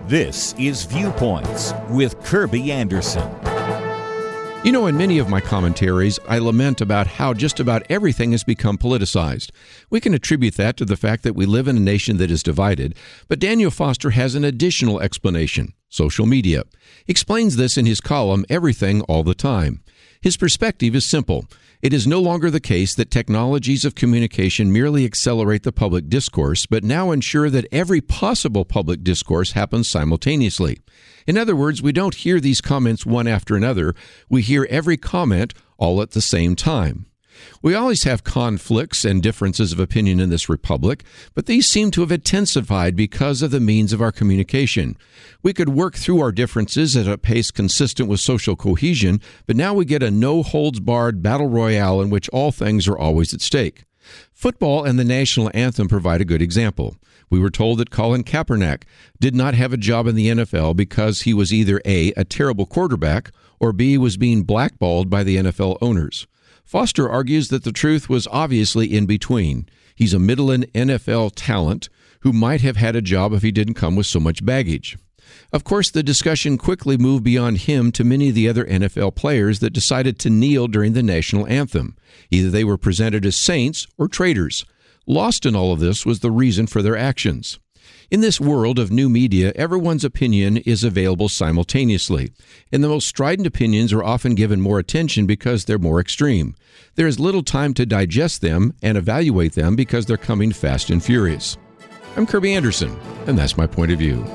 This is Viewpoints with Kirby Anderson. You know, in many of my commentaries, I lament about how just about everything has become politicized. We can attribute that to the fact that we live in a nation that is divided, but Daniel Foster has an additional explanation: social media. He explains this in his column, Everything All the Time. His perspective is simple. It is no longer the case that technologies of communication merely accelerate the public discourse, but now ensure that every possible public discourse happens simultaneously. In other words, we don't hear these comments one after another. We hear every comment all at the same time. We always have conflicts and differences of opinion in this republic, but these seem to have intensified because of the means of our communication. We could work through our differences at a pace consistent with social cohesion, but now we get a no-holds-barred battle royale in which all things are always at stake. Football and the national anthem provide a good example. We were told that Colin Kaepernick did not have a job in the NFL because he was either A, a terrible quarterback, or B, was being blackballed by the NFL owners. Foster argues that the truth was obviously in between. He's a middle NFL talent who might have had a job if he didn't come with so much baggage. Of course, the discussion quickly moved beyond him to many of the other NFL players that decided to kneel during the national anthem. Either they were presented as saints or traitors. Lost in all of this was the reason for their actions. In this world of new media, everyone's opinion is available simultaneously, and the most strident opinions are often given more attention because they're more extreme. There is little time to digest them and evaluate them because they're coming fast and furious. I'm Kirby Anderson, and that's my point of view.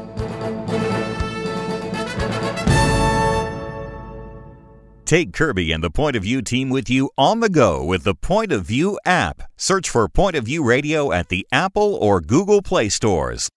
Take Kirby and the Point of View team with you on the go with the Point of View app. Search for Point of View Radio at the Apple or Google Play stores.